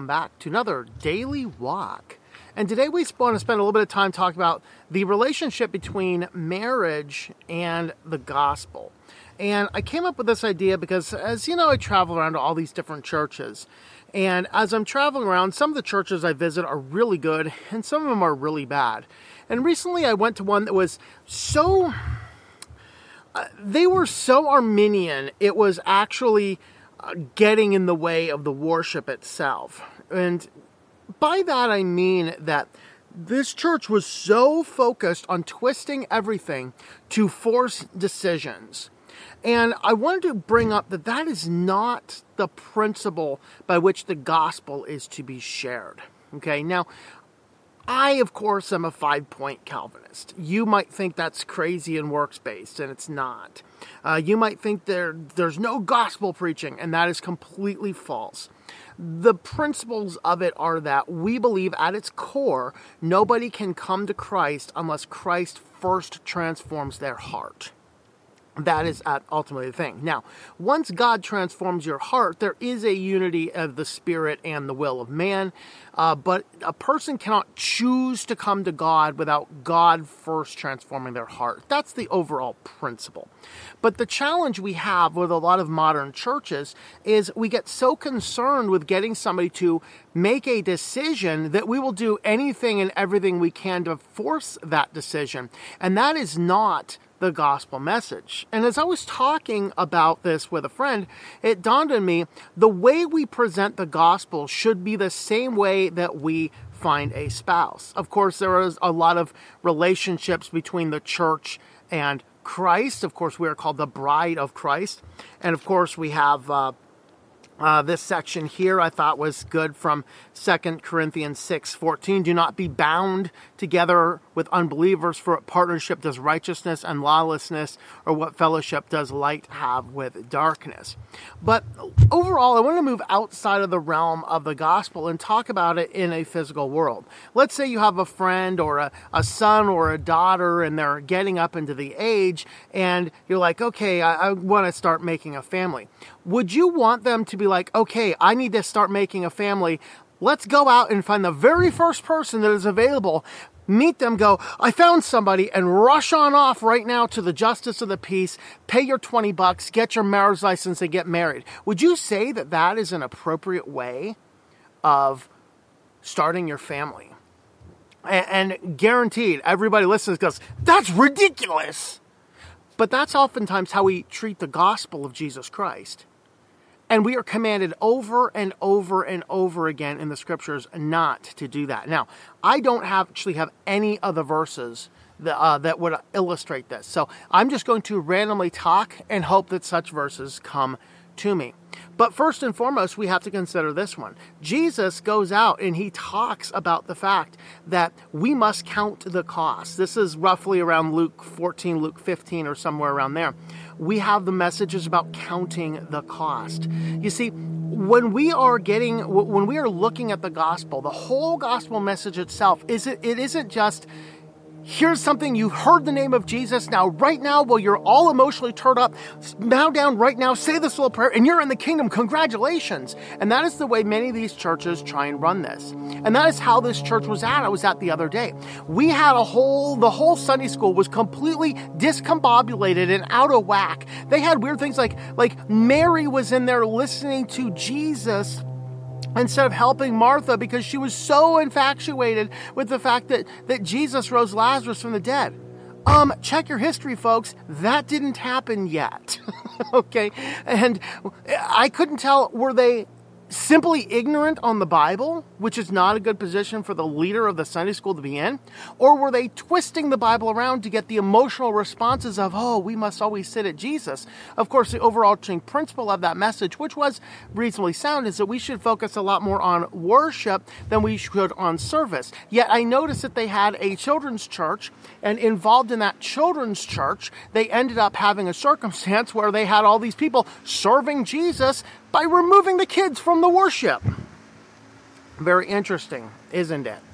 welcome back to another Daily Walk. And today we want to spend a little bit of time talking about the relationship between marriage and the gospel. And I came up with this idea because, as you know, I travel around to all these different churches. And as I'm traveling around, some of the churches I visit are really good, and some of them are really bad. And recently I went to one that was so... they were so Arminian, it was actually getting in the way of the worship itself. And by that I mean that this church was so focused on twisting everything to force decisions. And I wanted to bring up that that is not the principle by which the gospel is to be shared. Okay, now, I, of course, am a 5-point Calvinist. You might think that's crazy and works-based, and it's not. You might think there's no gospel preaching, and that is completely false. The principles of it are that we believe at its core, nobody can come to Christ unless Christ first transforms their heart. That is ultimately the thing. Now, once God transforms your heart, there is a unity of the spirit and the will of man, but a person cannot choose to come to God without God first transforming their heart. That's the overall principle. But the challenge we have with a lot of modern churches is we get so concerned with getting somebody to make a decision that we will do anything and everything we can to force that decision. And that is not the gospel message. And as I was talking about this with a friend, it dawned on me, the way we present the gospel should be the same way that we find a spouse. Of course, there is a lot of relationships between the church and Christ. Of course, we are called the bride of Christ. And of course, we have this section here I thought was good from 2 Corinthians 6:14. Do not be bound together with unbelievers, for what partnership does righteousness and lawlessness, or what fellowship does light have with darkness? But overall, I want to move outside of the realm of the gospel and talk about it in a physical world. Let's say you have a friend or a son or a daughter, and they're getting up into the age, and you're like, okay, I want to start making a family. Would you want them to be like, okay, I need to start making a family. Let's go out and find the very first person that is available, meet them, go, I found somebody, and rush on off right now to the justice of the peace, pay your $20, get your marriage license, and get married. Would you say that that is an appropriate way of starting your family? And guaranteed, everybody listens goes, that's ridiculous. But that's oftentimes how we treat the gospel of Jesus Christ. And we are commanded over and over and over again in the scriptures not to do that. Now, I don't actually have any other verses that would illustrate this. So I'm just going to randomly talk and hope that such verses come to me. But first and foremost, we have to consider this one. Jesus goes out and he talks about the fact that we must count the cost. This is roughly around Luke 14, Luke 15, or somewhere around there. We have the messages about counting the cost. You see, when we are looking at the gospel, the whole gospel message itself, it isn't just, here's something, you heard the name of Jesus. Now, right now, while you're all emotionally turned up, bow down right now, say this little prayer, and you're in the kingdom. Congratulations. And that is the way many of these churches try and run this. And that is how this church was at. I was at the other day. We had the whole Sunday school was completely discombobulated and out of whack. They had weird things like Mary was in there listening to Jesus instead of helping Martha because she was so infatuated with the fact that Jesus rose Lazarus from the dead. Check your history, folks. That didn't happen yet. Okay? And I couldn't tell, were they simply ignorant on the Bible, which is not a good position for the leader of the Sunday school to be in? Or were they twisting the Bible around to get the emotional responses of, oh, we must always sit at Jesus? Of course, the overarching principle of that message, which was reasonably sound, is that we should focus a lot more on worship than we should on service. Yet I noticed that they had a children's church, and involved in that children's church, they ended up having a circumstance where they had all these people serving Jesus by removing the kids from the worship. Very interesting, isn't it?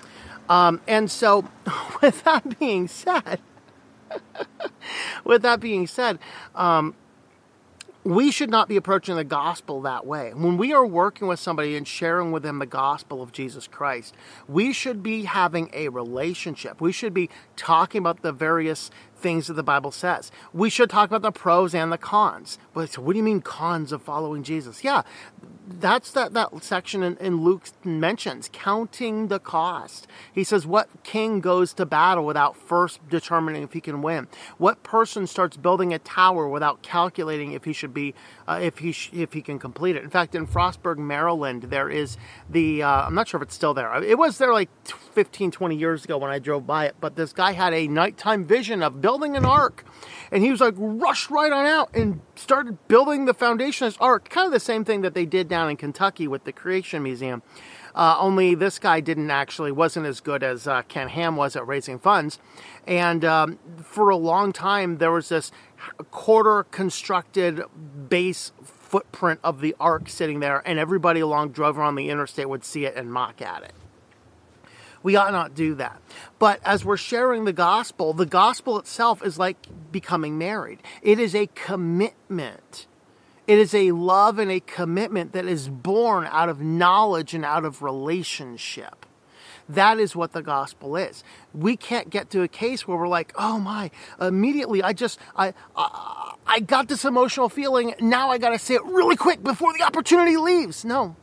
And so, with that being said, we should not be approaching the gospel that way. When we are working with somebody and sharing with them the gospel of Jesus Christ, we should be having a relationship. We should be talking about the various things that the Bible says. We should talk about the pros and the cons. But so what do you mean cons of following Jesus? Yeah, that's that section in Luke mentions, counting the cost. He says, what king goes to battle without first determining if he can win? What person starts building a tower without calculating if he should be, if he can complete it? In fact, in Frostburg, Maryland, there is the, I'm not sure if it's still there. It was there like 15, 20 years ago when I drove by it, but this guy had a nighttime vision of building an ark. And he was like, rushed right on out and started building the foundation of his ark. Kind of the same thing that they did down in Kentucky with the Creation Museum. Only this guy wasn't as good as Ken Ham was at raising funds. And for a long time, there was this quarter constructed base footprint of the ark sitting there, and everybody drove around the interstate would see it and mock at it. We ought not do that. But as we're sharing the gospel itself is like becoming married. It is a commitment. It is a love and a commitment that is born out of knowledge and out of relationship. That is what the gospel is. We can't get to a case where we're like, oh my, immediately I got this emotional feeling. Now I got to say it really quick before the opportunity leaves. No.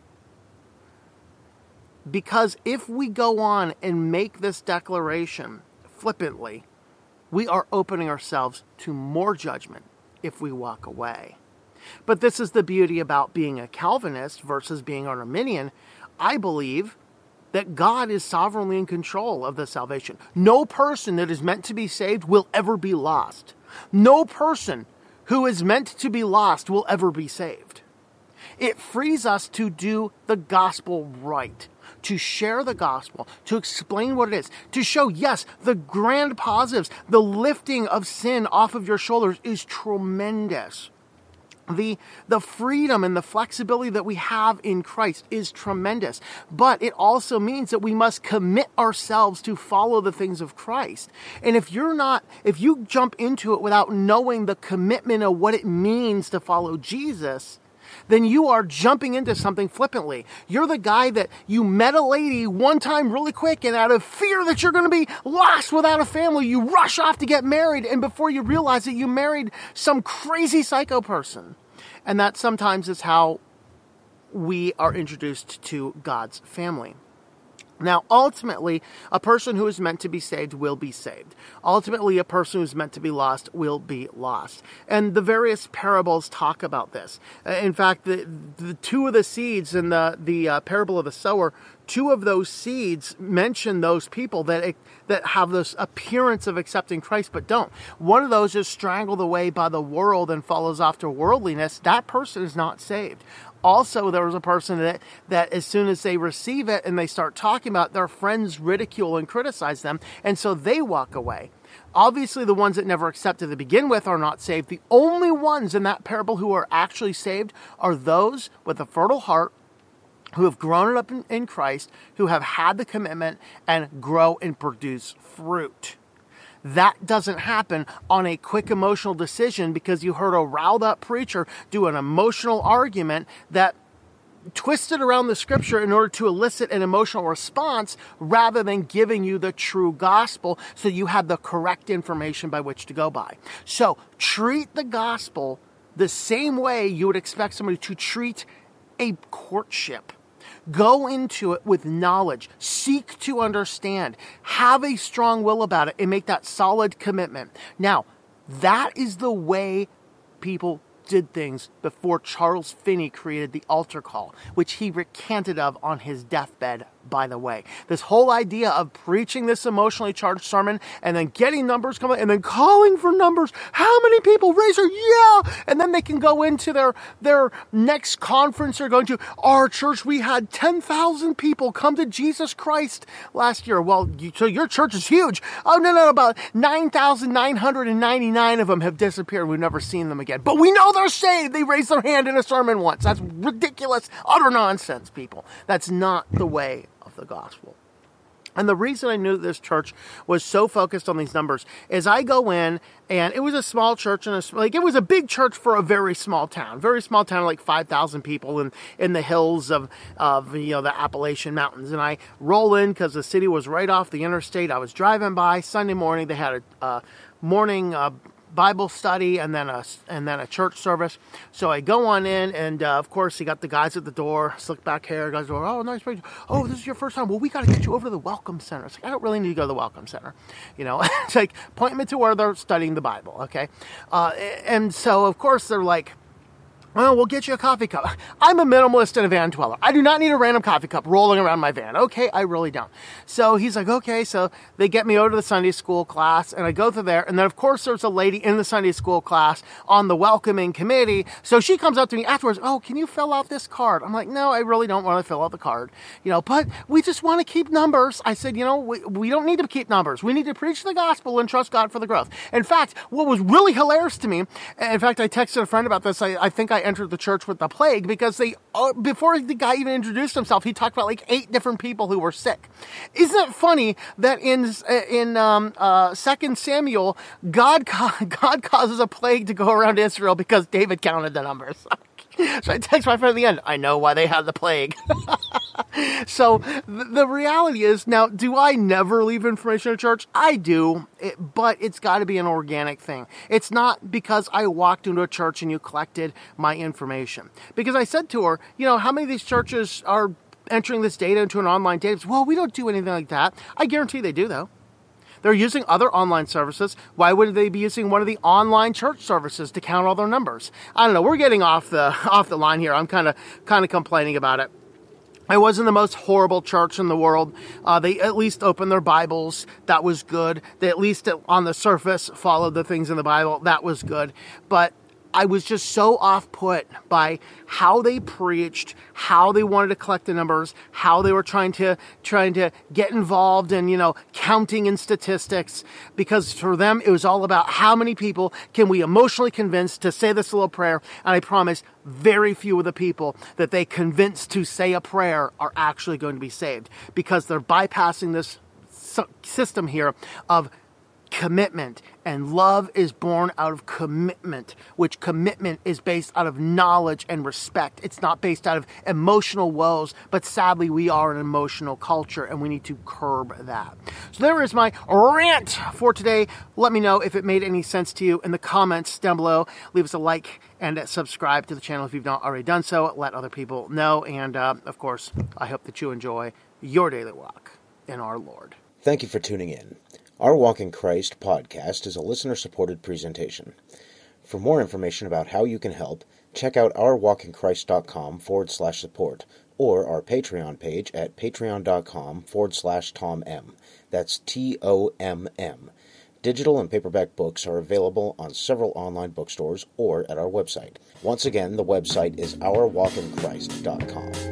Because if we go on and make this declaration flippantly, we are opening ourselves to more judgment if we walk away. But this is the beauty about being a Calvinist versus being an Arminian. I believe that God is sovereignly in control of the salvation. No person that is meant to be saved will ever be lost. No person who is meant to be lost will ever be saved. It frees us to do the gospel right, to share the gospel, to explain what it is, to show, yes, the grand positives, the lifting of sin off of your shoulders is tremendous. The freedom and the flexibility that we have in Christ is tremendous. But it also means that we must commit ourselves to follow the things of Christ. And if you jump into it without knowing the commitment of what it means to follow Jesus, then you are jumping into something flippantly. You're the guy that you met a lady one time really quick, and out of fear that you're going to be lost without a family, you rush off to get married, and before you realize it, you married some crazy psycho person. And that sometimes is how we are introduced to God's family. Now, ultimately, a person who is meant to be saved will be saved. Ultimately, a person who is meant to be lost will be lost. And the various parables talk about this. In fact, the two of the seeds in the parable of the sower, two of those seeds mention those people that have this appearance of accepting Christ but don't. One of those is strangled away by the world and follows after worldliness. That person is not saved. Also, there was a person that as soon as they receive it and they start talking about it, their friends ridicule and criticize them, and so they walk away. Obviously, the ones that never accepted to begin with are not saved. The only ones in that parable who are actually saved are those with a fertile heart, who have grown up in Christ, who have had the commitment and grow and produce fruit. That doesn't happen on a quick emotional decision because you heard a riled up preacher do an emotional argument that twisted around the scripture in order to elicit an emotional response rather than giving you the true gospel so you have the correct information by which to go by. So treat the gospel the same way you would expect somebody to treat a courtship. Go into it with knowledge. Seek to understand. Have a strong will about it and make that solid commitment. Now, that is the way people did things before Charles Finney created the altar call, which he recanted of on his deathbed, by the way. This whole idea of preaching this emotionally charged sermon and then getting numbers coming and then calling for numbers. How many people raise their yeah? And then they can go into their next conference they're going to. Our church, we had 10,000 people come to Jesus Christ last year. Well, so your church is huge. Oh, no, about 9,999 of them have disappeared. We've never seen them again. But we know they're saved. They raised their hand in a sermon once. That's ridiculous, utter nonsense, people. That's not the way of the gospel. And the reason I knew that this church was so focused on these numbers is I go in, and it was a small church, and it was a big church for a very small town, like 5,000 people in the hills of the Appalachian Mountains. And I roll in because the city was right off the interstate. I was driving by Sunday morning. They had a morning Bible study and then a church service. So I go on in, and of course you got the guys at the door, slick back hair guys go, oh, nice. Oh, this is your first time. Well, we got to get you over to the Welcome Center. It's like, I don't really need to go to the Welcome Center. It's like, point me to where they're studying the Bible. Okay. And so of course they're like, well, we'll get you a coffee cup. I'm a minimalist and a van dweller. I do not need a random coffee cup rolling around my van. Okay, I really don't. So he's like, okay, so they get me over to the Sunday school class, and I go through there, and then of course there's a lady in the Sunday school class on the welcoming committee, so she comes up to me afterwards, oh, can you fill out this card? I'm like, no, I really don't want to fill out the card, but we just want to keep numbers. I said, we don't need to keep numbers. We need to preach the gospel and trust God for the growth. In fact, what was really hilarious to me, in fact, I texted a friend about this, I think I entered the church with the plague, because before the guy even introduced himself, he talked about like 8 different people who were sick. Isn't it funny that in 2 Samuel, God causes a plague to go around Israel because David counted the numbers? So I text my friend at the end, I know why they had the plague. So the reality is, now, do I never leave information at church? I do, but it's got to be an organic thing. It's not because I walked into a church and you collected my information. Because I said to her, how many of these churches are entering this data into an online database? Well, we don't do anything like that. I guarantee they do, though. They're using other online services. Why would they be using one of the online church services to count all their numbers? I don't know. We're getting off the line here. I'm kind of complaining about it. It wasn't the most horrible church in the world. They at least opened their Bibles. That was good. They at least on the surface followed the things in the Bible. That was good. But I was just so off-put by how they preached, how they wanted to collect the numbers, how they were trying to get involved in, counting in statistics, because for them it was all about how many people can we emotionally convince to say this little prayer. And I promise, very few of the people that they convince to say a prayer are actually going to be saved, because they're bypassing this system here of commitment. And love is born out of commitment, which commitment is based out of knowledge and respect. It's not based out of emotional woes, but sadly we are an emotional culture and we need to curb that. So there is my rant for today. Let me know if it made any sense to you in the comments down below. Leave us a like and subscribe to the channel if you've not already done so. Let other people know. And of course, I hope that you enjoy your daily walk in our Lord. Thank you for tuning in. Our Walk in Christ podcast is a listener-supported presentation. For more information about how you can help, check out ourwalkinchrist.com/support or our Patreon page at patreon.com/TomM. That's TOMM. Digital and paperback books are available on several online bookstores or at our website. Once again, the website is ourwalkinchrist.com.